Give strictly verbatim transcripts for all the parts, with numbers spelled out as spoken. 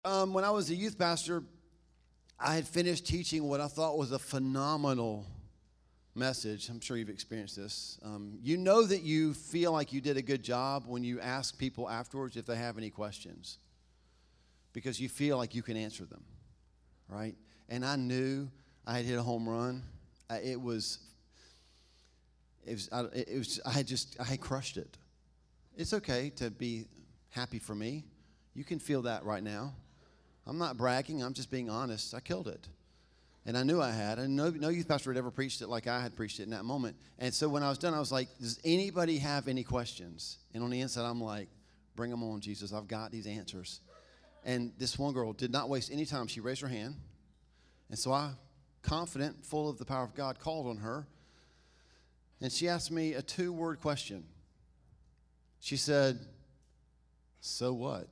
Um, when I was a youth pastor, I had finished teaching what I thought was a phenomenal message. I'm sure you've experienced this. Um, you know that you feel like you did a good job when you ask people afterwards if they have any questions, because you feel like you can answer them, right? And I knew I had hit a home run. I, it was, it was, I, it was, I had just, I had crushed it. It's okay to be happy for me. You can feel that right now. I'm not bragging. I'm just being honest. I killed it. And I knew I had. And no, no youth pastor had ever preached it like I had preached it in that moment. And so when I was done, I was like, does anybody have any questions? And on the inside, I'm like, bring them on, Jesus. I've got these answers. And this one girl did not waste any time. She raised her hand. And so I, confident, full of the power of God, called on her. And she asked me a two-word question. She said, so what?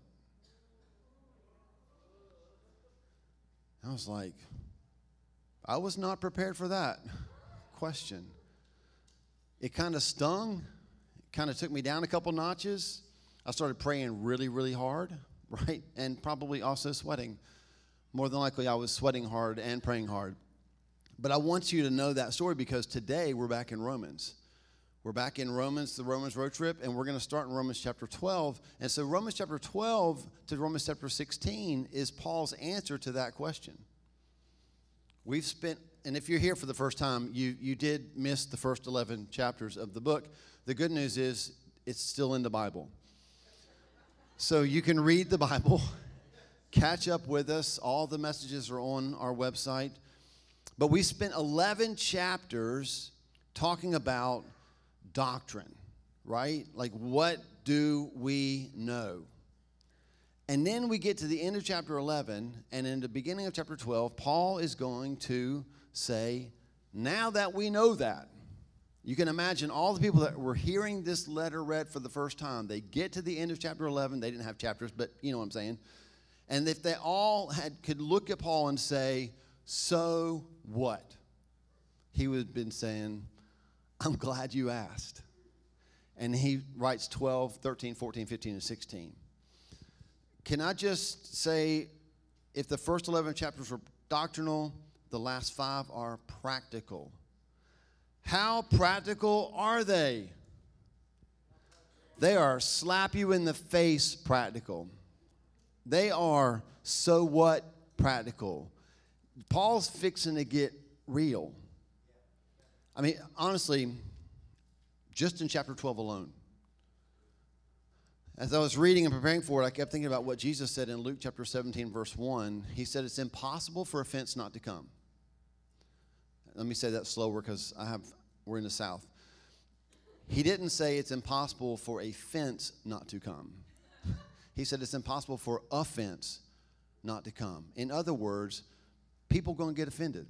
I was like, I was not prepared for that question. It kind of stung. It kind of took me down a couple notches. I started praying really, really hard, right? And probably also sweating. More than likely, I was sweating hard and praying hard. But I want you to know that story because today we're back in Romans. We're back in Romans, the Romans road trip, and we're going to start in Romans chapter twelve. And so Romans chapter twelve to Romans chapter sixteen is Paul's answer to that question. We've spent, and if you're here for the first time, you, you did miss the first eleven chapters of the book. The good news is it's still in the Bible. So you can read the Bible, catch up with us. All the messages are on our website. But we spent eleven chapters talking about doctrine, right? Like, what do we know? And then we get to the end of chapter eleven, and in the beginning of chapter twelve, Paul is going to say, now that we know that, you can imagine all the people that were hearing this letter read for the first time, they get to the end of chapter eleven, they didn't have chapters, but you know what I'm saying, and if they all had could look at Paul and say, so what? He would have been saying, I'm glad you asked. And he writes twelve, thirteen, fourteen, fifteen, and sixteen. Can I just say, if the first eleven chapters were doctrinal, the last five are practical. How practical are they? They are slap you in the face practical. They are so what practical. Paul's fixing to get real. I mean, honestly, just in chapter twelve alone, as I was reading and preparing for it, I kept thinking about what Jesus said in Luke chapter seventeen, verse one. He said, it's impossible for offense not to come. Let me say that slower because I have we're in the South. He didn't say it's impossible for a fence not to come. He said it's impossible for offense not to come. In other words, people are going to get offended.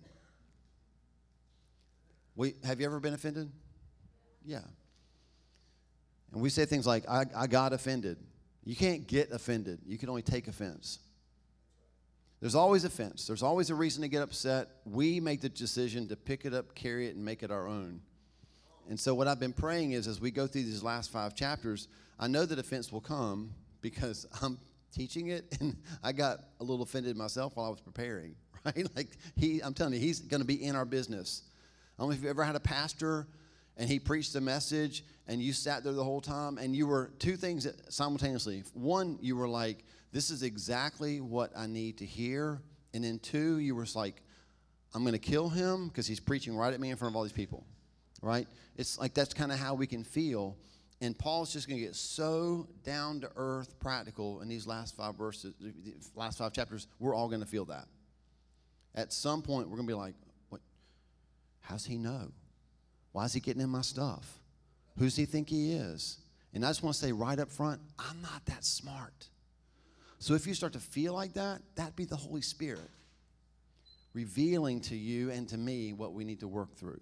We, have you ever been offended? Yeah. And we say things like, I, I got offended. You can't get offended. You can only take offense. There's always offense. There's always a reason to get upset. We make the decision to pick it up, carry it, and make it our own. And so what I've been praying is as we go through these last five chapters, I know that offense will come because I'm teaching it, and I got a little offended myself while I was preparing, right? Like, he, I'm telling you, he's going to be in our business. I don't know if you've ever had a pastor and he preached a message and you sat there the whole time and you were two things simultaneously. One, you were like, this is exactly what I need to hear. And then two, you were like, I'm going to kill him because he's preaching right at me in front of all these people, right? It's like that's kind of how we can feel. And Paul's just going to get so down to earth practical in these last five verses, last five chapters. We're all going to feel that. At some point, we're going to be like, how's he know? Why is he getting in my stuff? Who does he think he is? And I just want to say right up front, I'm not that smart. So if you start to feel like that, that'd be the Holy Spirit revealing to you and to me what we need to work through.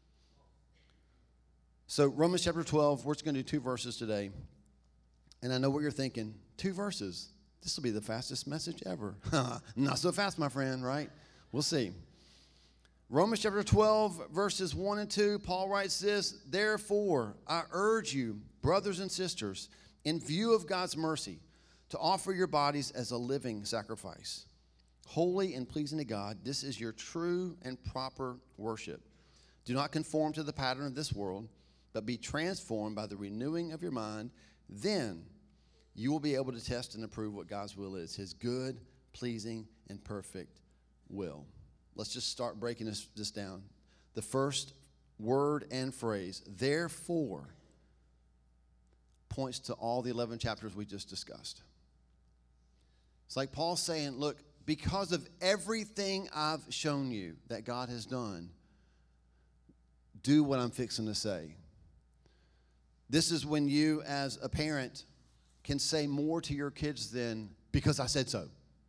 So Romans chapter twelve, we're just going to do two verses today. And I know what you're thinking. Two verses. This will be the fastest message ever. Not so fast, my friend, right? We'll see. Romans chapter twelve, verses one and two, Paul writes this, therefore, I urge you, brothers and sisters, in view of God's mercy, to offer your bodies as a living sacrifice, holy and pleasing to God. This is your true and proper worship. Do not conform to the pattern of this world, but be transformed by the renewing of your mind. Then you will be able to test and approve what God's will is, his good, pleasing, and perfect will. Let's just start breaking this, this down. The first word and phrase, therefore, points to all the eleven chapters we just discussed. It's like Paul saying, look, because of everything I've shown you that God has done, do what I'm fixing to say. This is when you, as a parent, can say more to your kids than, because I said so.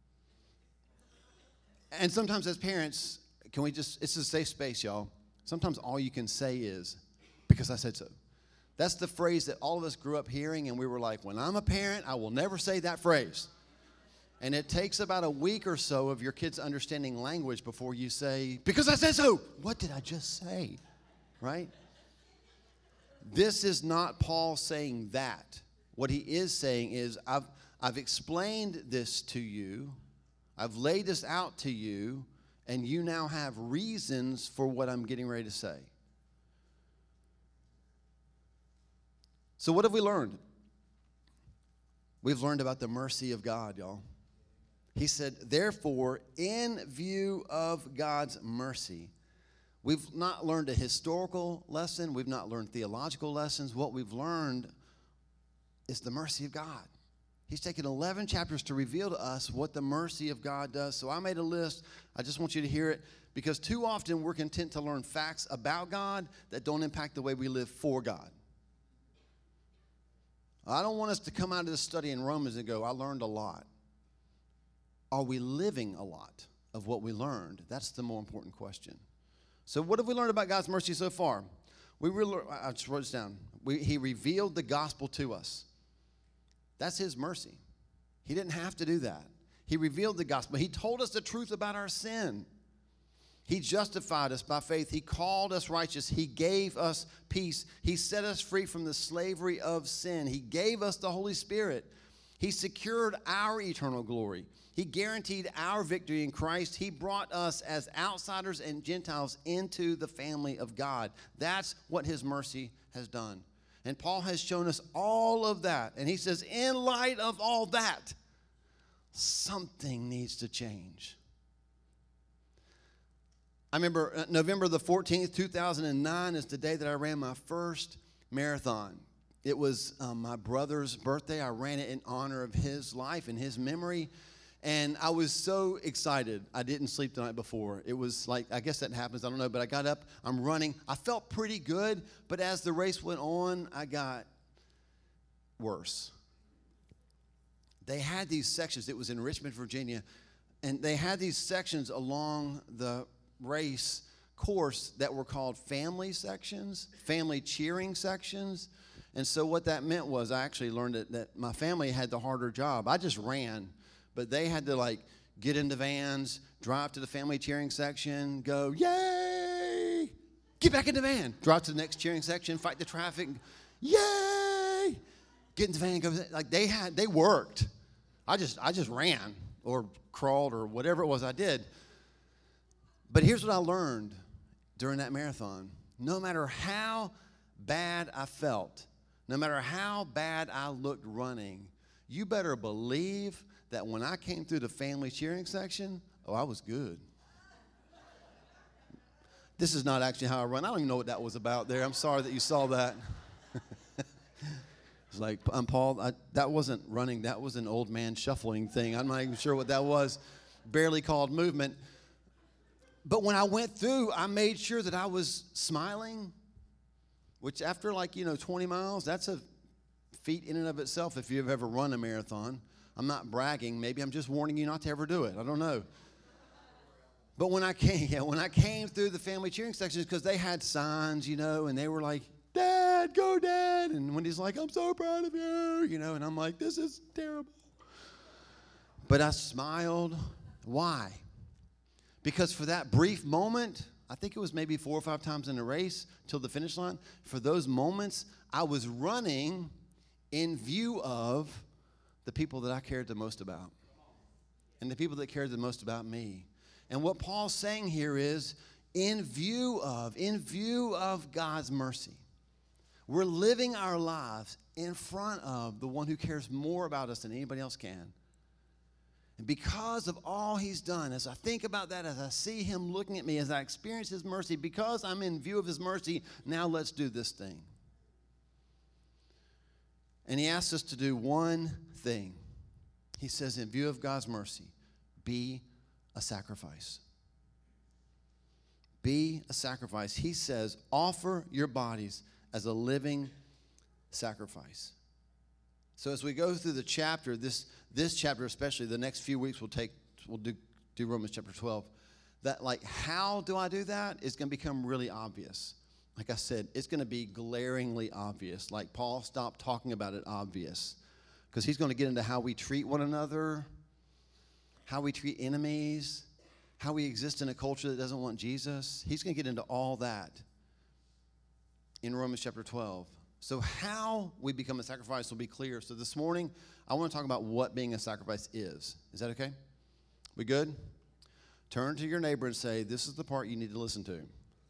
And sometimes as parents, can we just, it's a safe space, y'all. Sometimes all you can say is, because I said so. That's the phrase that all of us grew up hearing, and we were like, when I'm a parent, I will never say that phrase. And it takes about a week or so of your kids understanding language before you say, because I said so. What did I just say? Right? This is not Paul saying that. What he is saying is, I've, I've explained this to you. I've laid this out to you, and you now have reasons for what I'm getting ready to say. So what have we learned? We've learned about the mercy of God, y'all. He said, therefore, in view of God's mercy, we've not learned a historical lesson. We've not learned theological lessons. What we've learned is the mercy of God. He's taken eleven chapters to reveal to us what the mercy of God does. So I made a list. I just want you to hear it, because too often we're content to learn facts about God that don't impact the way we live for God. I don't want us to come out of this study in Romans and go, I learned a lot. Are we living a lot of what we learned? That's the more important question. So what have we learned about God's mercy so far? We really, I just wrote this down. We, he revealed the gospel to us. That's his mercy. He didn't have to do that. He revealed the gospel. He told us the truth about our sin. He justified us by faith. He called us righteous. He gave us peace. He set us free from the slavery of sin. He gave us the Holy Spirit. He secured our eternal glory. He guaranteed our victory in Christ. He brought us as outsiders and Gentiles into the family of God. That's what his mercy has done. And Paul has shown us all of that. And he says, in light of all that, something needs to change. I remember November the fourteenth, two thousand nine is the day that I ran my first marathon. It was um, my brother's birthday. I ran it in honor of his life and his memory. And I was so excited. I didn't sleep the night before. It was like, I guess that happens, I don't know. But I got up, I'm running. I felt pretty good. But as the race went on, I got worse. They had these sections. It was in Richmond, Virginia. And they had these sections along the race course that were called family sections, family cheering sections. And so what that meant was I actually learned that, that my family had the harder job. I just ran, but they had to like get into vans, drive to the family cheering section, go, yay, get back in the van, drive to the next cheering section, fight the traffic, yay, get in the van, go. Like they had, they worked. I just, I just ran or crawled or whatever it was I did. But here's what I learned during that marathon. No matter how bad I felt, no matter how bad I looked running, you better believe that when I came through the family cheering section, oh, I was good. This is not actually how I run. I don't even know what that was about there. I'm sorry that you saw that. It's like, I'm Paul, I, that wasn't running. That was an old man shuffling thing. I'm not even sure what that was. Barely called movement. But when I went through, I made sure that I was smiling, which after like, you know, twenty miles, that's a feat in and of itself if you've ever run a marathon. I'm not bragging. Maybe I'm just warning you not to ever do it. I don't know. But when I came, yeah, when I came through the family cheering sections, because they had signs, you know, and they were like, Dad, go Dad. And when he's like, I'm so proud of you, you know, and I'm like, this is terrible. But I smiled. Why? Because for that brief moment, I think it was maybe four or five times in the race till the finish line, for those moments, I was running in view of the people that I cared the most about and the people that cared the most about me. And what Paul's saying here is, in view of, in view of God's mercy, we're living our lives in front of the one who cares more about us than anybody else can. And because of all he's done, as I think about that, as I see him looking at me, as I experience his mercy, because I'm in view of his mercy, now let's do this thing. And he asks us to do one thing. He says, in view of God's mercy, be a sacrifice. Be a sacrifice. He says, offer your bodies as a living sacrifice. So as we go through the chapter, this, this chapter especially, the next few weeks we'll take, we'll do, do Romans chapter twelve. That, like, how do I do that is going to become really obvious. Like I said, it's going to be glaringly obvious. Like Paul stopped talking about it obvious. Because he's going to get into how we treat one another, how we treat enemies, how we exist in a culture that doesn't want Jesus. He's going to get into all that in Romans chapter twelve. So how we become a sacrifice will be clear. So this morning, I want to talk about what being a sacrifice is. Is that okay? We good? Turn to your neighbor and say, this is the part you need to listen to.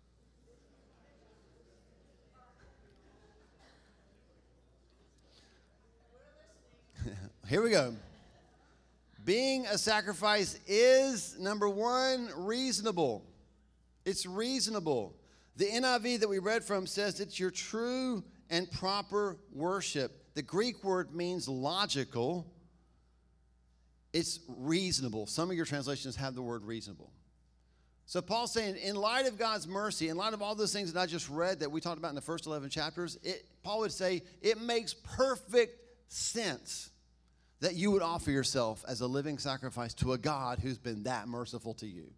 Here we go. Being a sacrifice is, number one, reasonable. It's reasonable. The N I V that we read from says it's your true and proper worship. The Greek word means logical. It's reasonable. Some of your translations have the word reasonable. So Paul's saying, in light of God's mercy, in light of all those things that I just read that we talked about in the first eleven chapters, it, Paul would say it makes perfect sense that you would offer yourself as a living sacrifice to a God who's been that merciful to you.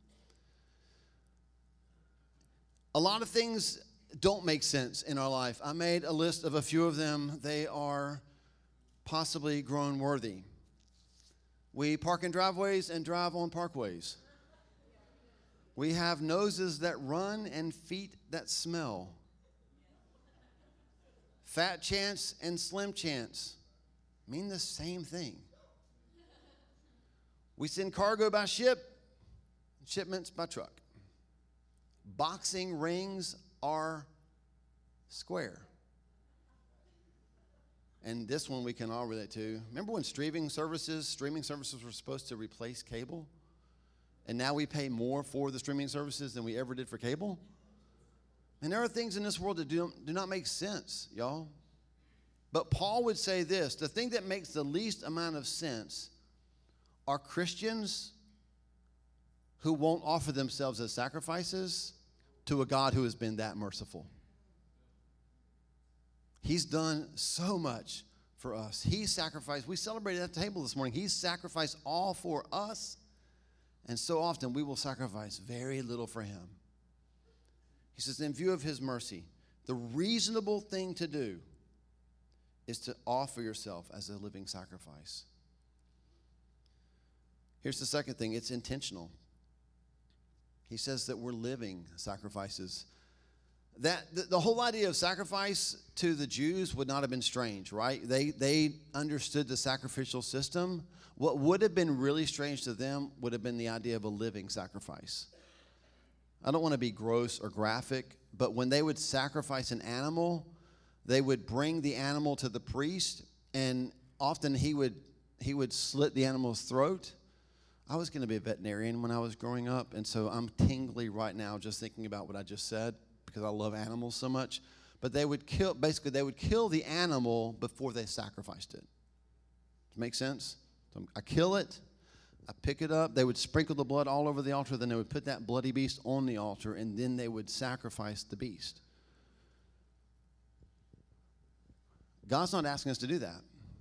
A lot of things don't make sense in our life. I made a list of a few of them. They are possibly groan worthy. We park in driveways and drive on parkways. We have noses that run and feet that smell. Fat chance and slim chance mean the same thing. We send cargo by ship, shipments by truck. Boxing rings are square. And this one we can all relate to. Remember when streaming services, streaming services were supposed to replace cable? And now we pay more for the streaming services than we ever did for cable? And there are things in this world that do, do not make sense, y'all. But Paul would say this, the thing that makes the least amount of sense are Christians who won't offer themselves as sacrifices to a God who has been that merciful. He's done so much for us. He sacrificed, we celebrated at the table this morning, he sacrificed all for us, and so often we will sacrifice very little for him. He says, in view of his mercy, the reasonable thing to do is to offer yourself as a living sacrifice. Here's the second thing, it's intentional. He says that we're living sacrifices. That the, the whole idea of sacrifice to the Jews would not have been strange, right? They they understood the sacrificial system. What would have been really strange to them would have been the idea of a living sacrifice. I don't want to be gross or graphic, but when they would sacrifice an animal, they would bring the animal to the priest, and often he would he would slit the animal's throat. I was going to be a veterinarian when I was growing up, and so I'm tingly right now just thinking about what I just said because I love animals so much. But they would kill, basically they would kill the animal before they sacrificed it. Does it make sense? So I kill it, I pick it up, they would sprinkle the blood all over the altar, then they would put that bloody beast on the altar, and then they would sacrifice the beast. God's not asking us to do that.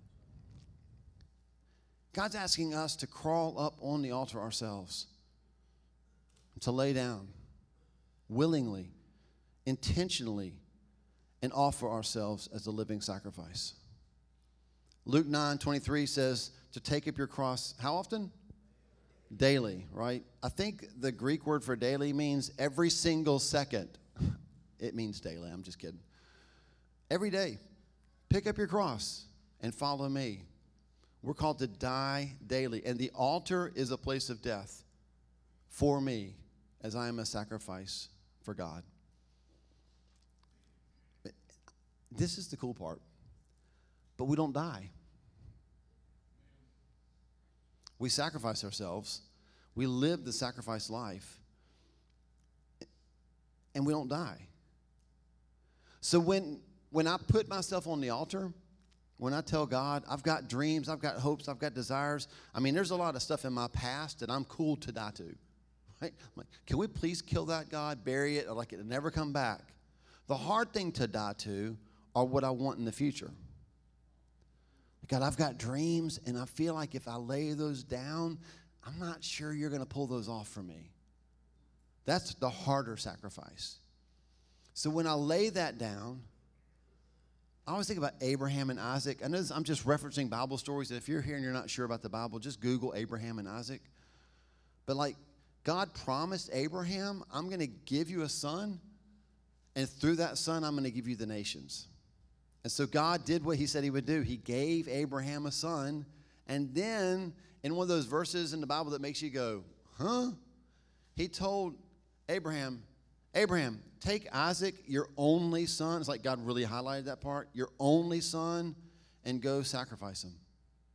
God's asking us to crawl up on the altar ourselves, to lay down willingly, intentionally, and offer ourselves as a living sacrifice. Luke nine twenty-three says to take up your cross, how often? Daily, right? I think the Greek word for daily means every single second. It means daily, I'm just kidding. Every day, pick up your cross and follow me. We're called to die daily. And the altar is a place of death for me as I am a sacrifice for God. But this is the cool part. But we don't die. We sacrifice ourselves. We live the sacrifice life. And we don't die. So when, when I put myself on the altar, when I tell God, I've got dreams, I've got hopes, I've got desires. I mean, there's a lot of stuff in my past that I'm cool to die to. Right? I'm like, can we please kill that, God, bury it, or like it'll never come back? The hard thing to die to are what I want in the future. God, I've got dreams, and I feel like if I lay those down, I'm not sure you're going to pull those off for me. That's the harder sacrifice. So when I lay that down, I always think about Abraham and Isaac. I know this, I'm just referencing Bible stories. If you're here and you're not sure about the Bible, just Google Abraham and Isaac. But like God promised Abraham, I'm going to give you a son, and through that son, I'm going to give you the nations. And so God did what he said he would do. He gave Abraham a son, and then in one of those verses in the Bible that makes you go, huh? He told Abraham, Abraham, take Isaac, your only son. It's like God really highlighted that part. Your only son, and go sacrifice him.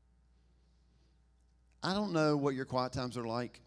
I don't know what your quiet times are like.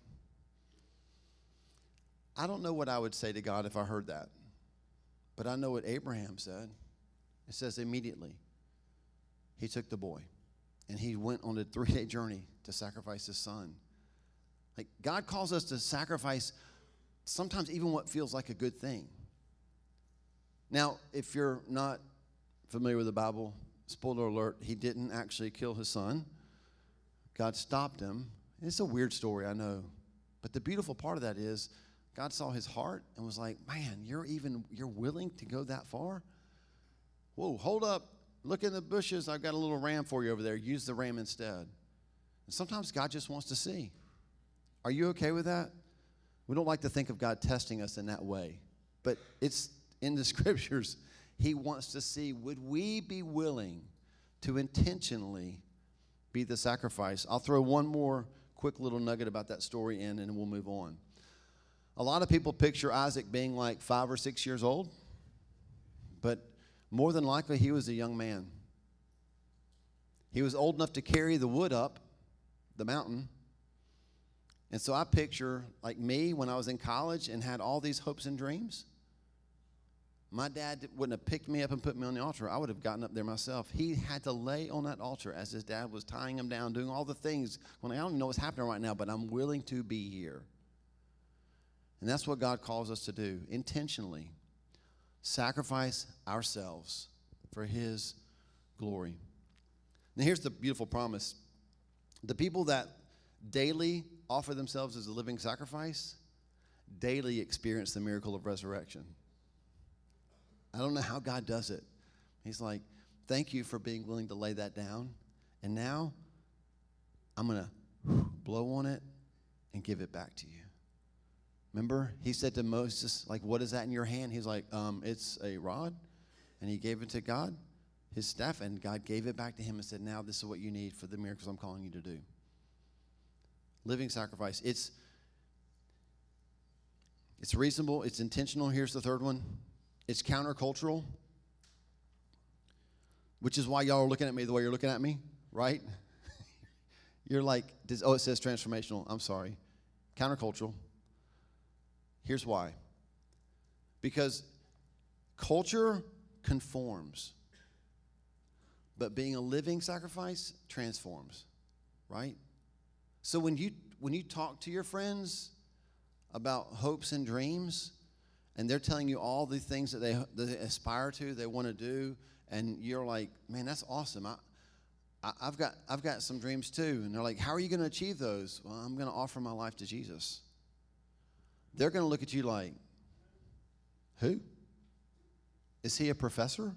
I don't know what I would say to God if I heard that. But I know what Abraham said. It says immediately he took the boy and he went on a three-day journey to sacrifice his son. Like God calls us to sacrifice sometimes even what feels like a good thing. Now, if you're not familiar with the Bible, spoiler alert, he didn't actually kill his son. God stopped him. It's a weird story, I know. But the beautiful part of that is God saw his heart and was like, man, you're even, you're willing to go that far? Whoa, hold up. Look in the bushes. I've got a little ram for you over there. Use the ram instead. And sometimes God just wants to see. Are you okay with that? We don't like to think of God testing us in that way. But it's in the scriptures. He wants to see, would we be willing to intentionally be the sacrifice? I'll throw one more quick little nugget about that story in, and we'll move on. A lot of people picture Isaac being like five or six years old, but more than likely he was a young man. He was old enough to carry the wood up the mountain. And so I picture like me when I was in college and had all these hopes and dreams. My dad wouldn't have picked me up and put me on the altar. I would have gotten up there myself. He had to lay on that altar as his dad was tying him down, doing all the things. When I don't even know what's happening right now, but I'm willing to be here. And that's what God calls us to do, intentionally. Sacrifice ourselves for his glory. Now here's the beautiful promise. The people that daily offer themselves as a living sacrifice daily experience the miracle of resurrection. I don't know how God does it. He's like, thank you for being willing to lay that down. And now I'm going to blow on it and give it back to you. Remember, he said to Moses, like, what is that in your hand? He's like, um, it's a rod. And he gave it to God, his staff, and God gave it back to him and said, now this is what you need for the miracles I'm calling you to do. Living sacrifice. It's, it's reasonable. It's intentional. Here's the third one. It's countercultural, which is why y'all are looking at me the way you're looking at me, right? You're like, oh, it says transformational. I'm sorry. Countercultural. Here's why. Because culture conforms, but being a living sacrifice transforms, right? So when you when you talk to your friends about hopes and dreams, and they're telling you all the things that they, that they aspire to, they want to do, and you're like, man, that's awesome. I, I, I've got I've got some dreams too. And they're like, how are you going to achieve those? Well, I'm going to offer my life to Jesus. They're going to look at you like, who? Is he a professor?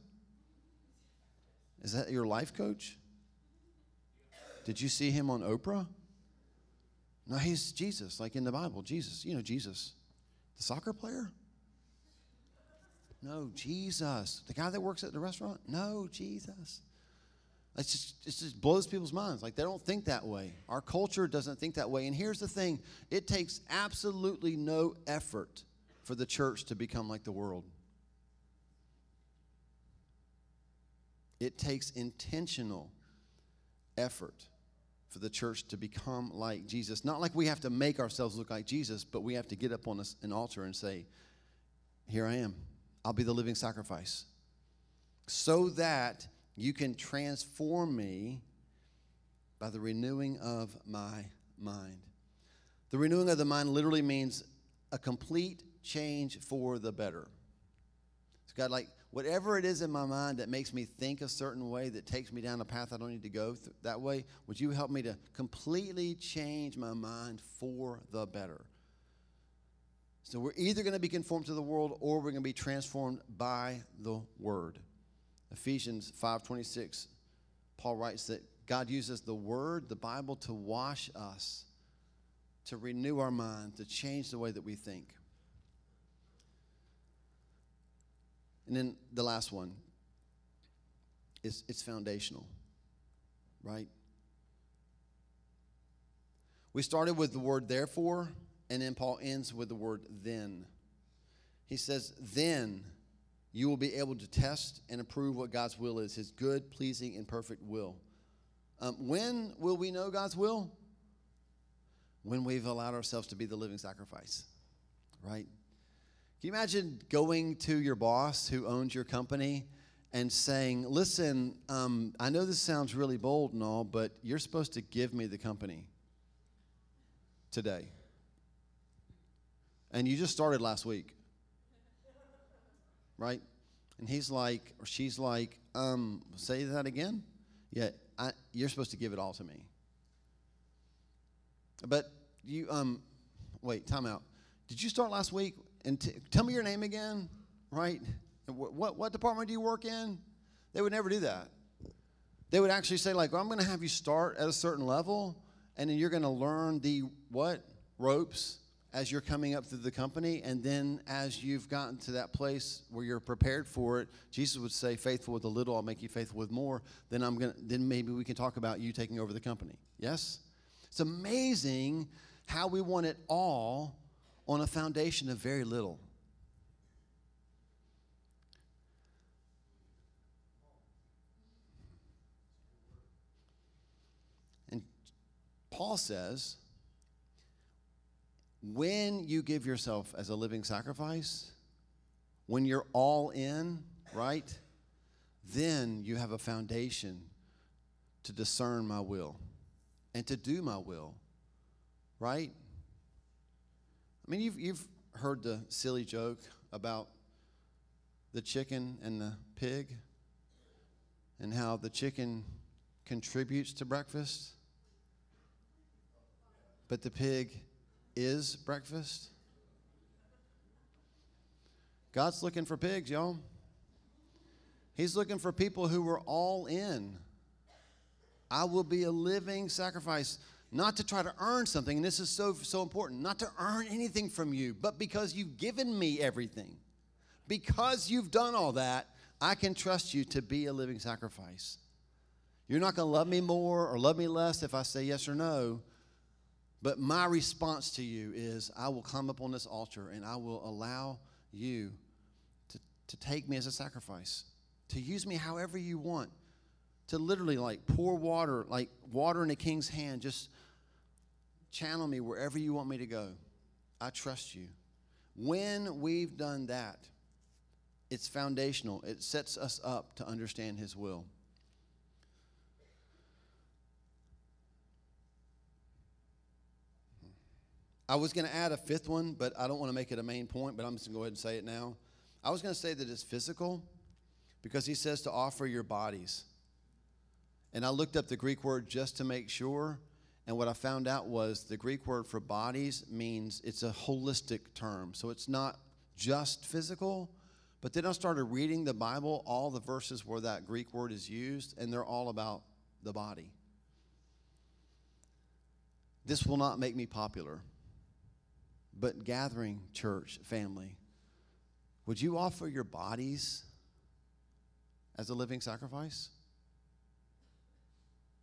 Is that your life coach? Did you see him on Oprah? No, he's Jesus, like in the Bible. Jesus, you know Jesus. The soccer player? No, Jesus. The guy that works at the restaurant? No, Jesus. It's just, it just blows people's minds. Like, they don't think that way. Our culture doesn't think that way. And here's the thing. It takes absolutely no effort for the church to become like the world. It takes intentional effort for the church to become like Jesus. Not like we have to make ourselves look like Jesus, but we have to get up on an altar and say, here I am. I'll be the living sacrifice. So that you can transform me by the renewing of my mind. The renewing of the mind literally means a complete change for the better. It's God, like, whatever it is in my mind that makes me think a certain way, that takes me down a path I don't need to go th- that way, would you help me to completely change my mind for the better? So we're either going to be conformed to the world, or we're going to be transformed by the Word. Ephesians five twenty-six, Paul writes that God uses the Word, the Bible, to wash us, to renew our mind, to change the way that we think. And then the last one is it's foundational, right? We started with the word therefore, and then Paul ends with the word then. He says, then you will be able to test and approve what God's will is, his good, pleasing, and perfect will. Um, when will we know God's will? When we've allowed ourselves to be the living sacrifice, right? Can you imagine going to your boss who owns your company and saying, listen, um, I know this sounds really bold and all, but you're supposed to give me the company today. And you just started last week. Right? And he's like, or she's like, um, say that again? Yeah, I, you're supposed to give it all to me. But you, um, wait, time out. Did you start last week? And t- tell me your name again, right? And wh- what, what department do you work in? They would never do that. They would actually say, like, well, I'm going to have you start at a certain level, and then you're going to learn the what? Ropes as you're coming up through the company. And then as you've gotten to that place where you're prepared for it, Jesus would say, faithful with a little, I'll make you faithful with more. Then I'm gonna then maybe we can talk about you taking over the company. Yes? It's amazing how we want it all on a foundation of very little. And Paul says, when you give yourself as a living sacrifice, when you're all in, right, then you have a foundation to discern my will and to do my will, right? I mean, you've, you've heard the silly joke about the chicken and the pig and how the chicken contributes to breakfast, but the pig is breakfast. God's looking for pigs, y'all. He's looking for people who are all in. I will be a living sacrifice, not to try to earn something, and this is so, so important, not to earn anything from you, but because you've given me everything. Because you've done all that, I can trust you to be a living sacrifice. You're not going to love me more or love me less if I say yes or no. But my response to you is I will climb up on this altar and I will allow you to, to take me as a sacrifice, to use me however you want, to literally like pour water, like water in a king's hand, just channel me wherever you want me to go. I trust you. When we've done that, it's foundational. It sets us up to understand his will. I was going to add a fifth one, but I don't want to make it a main point, but I'm just going to go ahead and say it now. I was going to say that it's physical because he says to offer your bodies. And I looked up the Greek word just to make sure, and what I found out was the Greek word for bodies means it's a holistic term. So it's not just physical, but then I started reading the Bible, all the verses where that Greek word is used, and they're all about the body. This will not make me popular. But gathering church family, would you offer your bodies as a living sacrifice?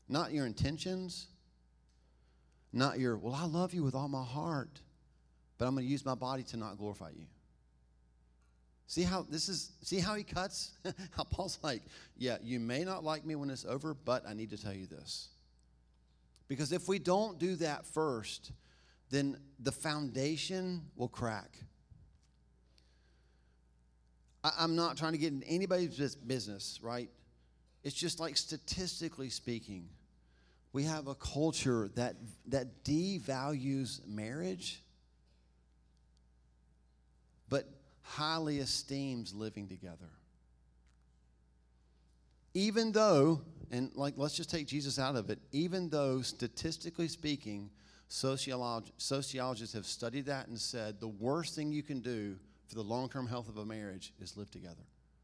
not your intentions, not your, well, I love you with all my heart, but I'm going to use my body to not glorify you. See how this is, see how he cuts? How Paul's like, yeah, you may not like me when it's over, but I need to tell you this. Because if we don't do that first, then the foundation will crack. I, I'm not trying to get in anybody's business, right? It's just like statistically speaking, we have a culture that that devalues marriage, but highly esteems living together. Even though, and like let's just take Jesus out of it, even though statistically speaking, sociolog- sociologists have studied that and said the worst thing you can do for the long-term health of a marriage is live together.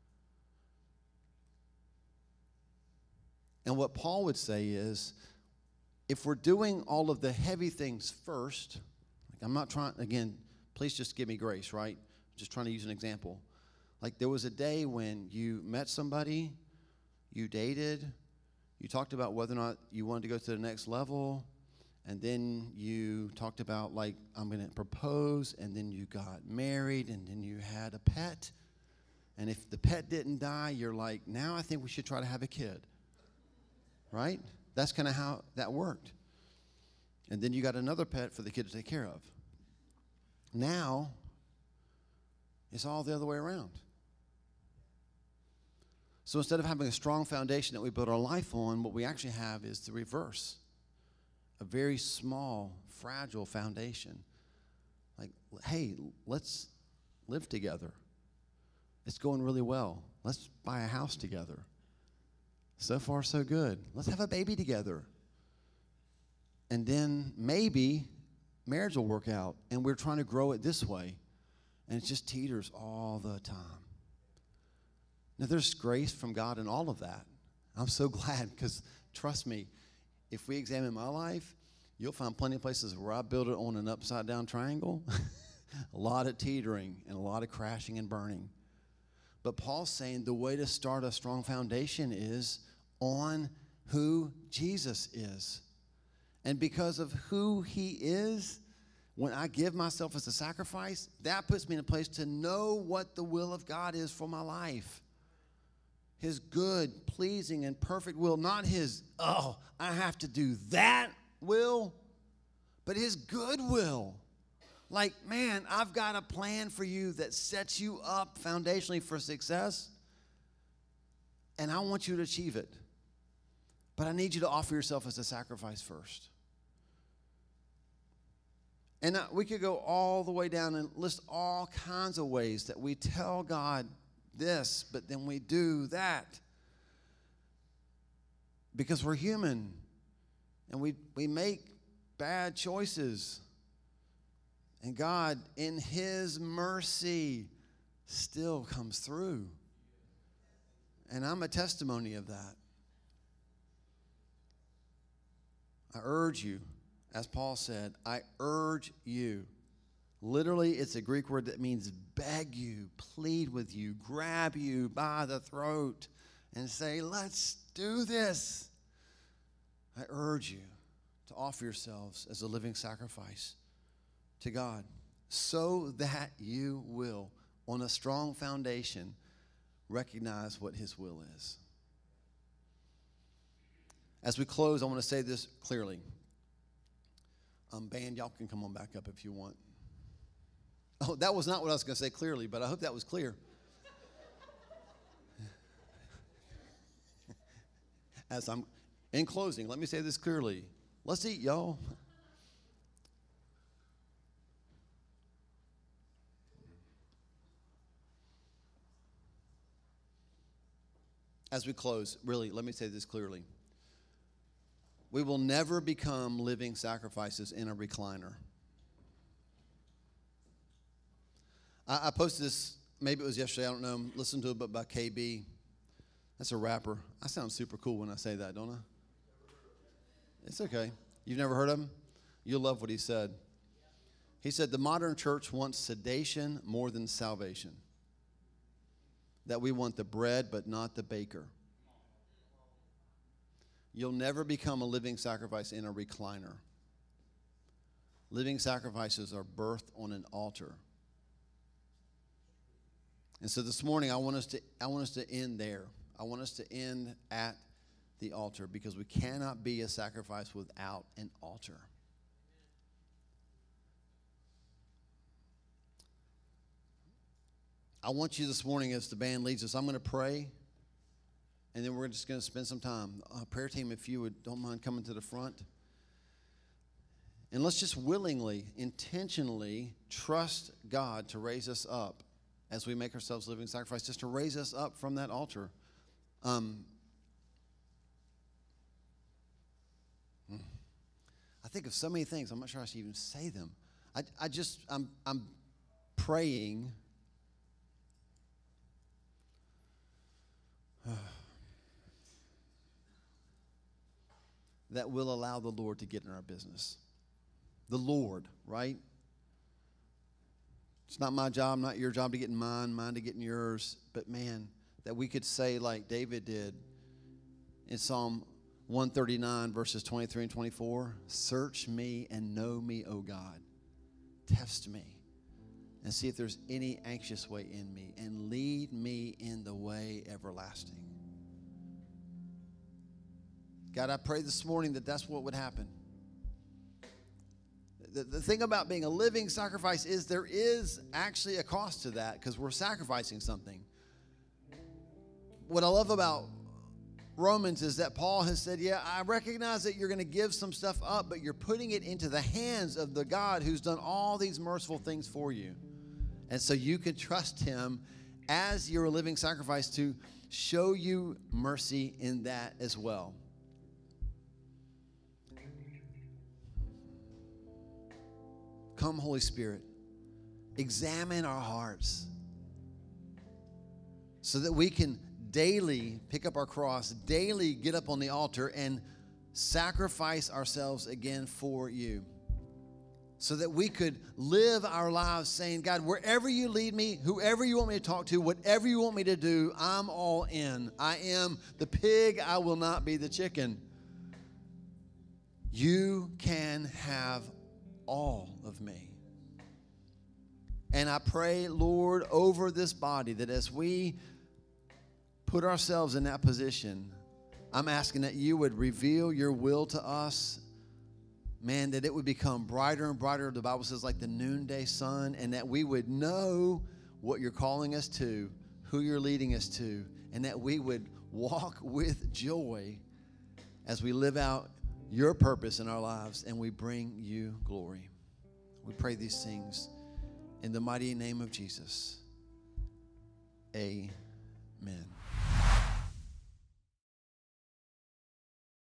And what Paul would say is, if we're doing all of the heavy things first, like I'm not trying, again, please just give me grace, right? Just trying to use an example. Like there was a day when you met somebody, you dated, you talked about whether or not you wanted to go to the next level, and then you talked about like, I'm going to propose, and then you got married, and then you had a pet. And if the pet didn't die, you're like, now I think we should try to have a kid. Right? That's kind of how that worked. And then you got another pet for the kid to take care of. Now, it's all the other way around. So instead of having a strong foundation that we build our life on, what we actually have is the reverse. A very small, fragile foundation. Like, hey, let's live together. It's going really well. Let's buy a house together. So far, so good. Let's have a baby together. And then maybe marriage will work out. And we're trying to grow it this way. And it just teeters all the time. Now, there's grace from God in all of that. I'm so glad because, trust me, if we examine my life, you'll find plenty of places where I build it on an upside-down triangle. A lot of teetering and a lot of crashing and burning. But Paul's saying the way to start a strong foundation is on who Jesus is. And because of who he is, when I give myself as a sacrifice, that puts me in a place to know what the will of God is for my life. His good, pleasing, and perfect will. Not his, oh, I have to do that will, but his good will. Like, man, I've got a plan for you that sets you up foundationally for success, and I want you to achieve it. But I need you to offer yourself as a sacrifice first. And we could go all the way down and list all kinds of ways that we tell God this, but then we do that. Because we're human, and we, we make bad choices. And God, in his mercy, still comes through. And I'm a testimony of that. I urge you, as Paul said, I urge you. Literally, it's a Greek word that means beg you, plead with you, grab you by the throat, and say, let's do this. I urge you to offer yourselves as a living sacrifice to God, so that you will, on a strong foundation, recognize what his will is. As we close, I want to say this clearly. Um, band, y'all can come on back up if you want. Oh, that was not what I was going to say clearly, but I hope that was clear. As I'm in closing, let me say this clearly. Let's eat, y'all. As we close, really, let me say this clearly. We will never become living sacrifices in a recliner. I, I posted this, maybe it was yesterday, I don't know, listen to it, but by K B. That's a rapper. I sound super cool when I say that, don't I? It's okay. You've never heard of him? You'll love what he said. He said, the modern church wants sedation more than salvation. That we want the bread but not the baker. You'll never become a living sacrifice in a recliner. Living sacrifices are birthed on an altar. And so this morning, I want us to I want us to end there. I want us to end at the altar, because we cannot be a sacrifice without an altar. I want you this morning, as the band leads us, I'm going to pray, and then we're just going to spend some time. Uh, prayer team, if you would, don't mind coming to the front. And let's just willingly, intentionally trust God to raise us up as we make ourselves living sacrifice, just to raise us up from that altar. Um, I think of so many things. I'm not sure I should even say them. I, I just, I'm, I'm praying that we'll allow the Lord to get in our business. The Lord, right? It's not my job, not your job to get in mine, mine to get in yours. But man, that we could say like David did in Psalm one thirty-nine, verses twenty-three and twenty-four, search me and know me, O God. Test me and see if there's any anxious way in me, and lead me in the way everlasting. God, I pray this morning that that's what would happen. The, the thing about being a living sacrifice is there is actually a cost to that, because we're sacrificing something. What I love about Romans is that Paul has said, yeah, I recognize that you're going to give some stuff up, but you're putting it into the hands of the God who's done all these merciful things for you. And so you can trust him as your living sacrifice to show you mercy in that as well. Come, Holy Spirit, examine our hearts so that we can daily pick up our cross, daily get up on the altar and sacrifice ourselves again for you, so that we could live our lives saying, God, wherever you lead me, whoever you want me to talk to, whatever you want me to do, I'm all in. I am the pig, I will not be the chicken. You can have all of me. And I pray, Lord, over this body, that as we put ourselves in that position, I'm asking that you would reveal your will to us, man, that it would become brighter and brighter. The Bible says like the noonday sun, and that we would know what you're calling us to, who you're leading us to, and that we would walk with joy as we live out your purpose in our lives and we bring you glory. We pray these things in the mighty name of Jesus. Amen.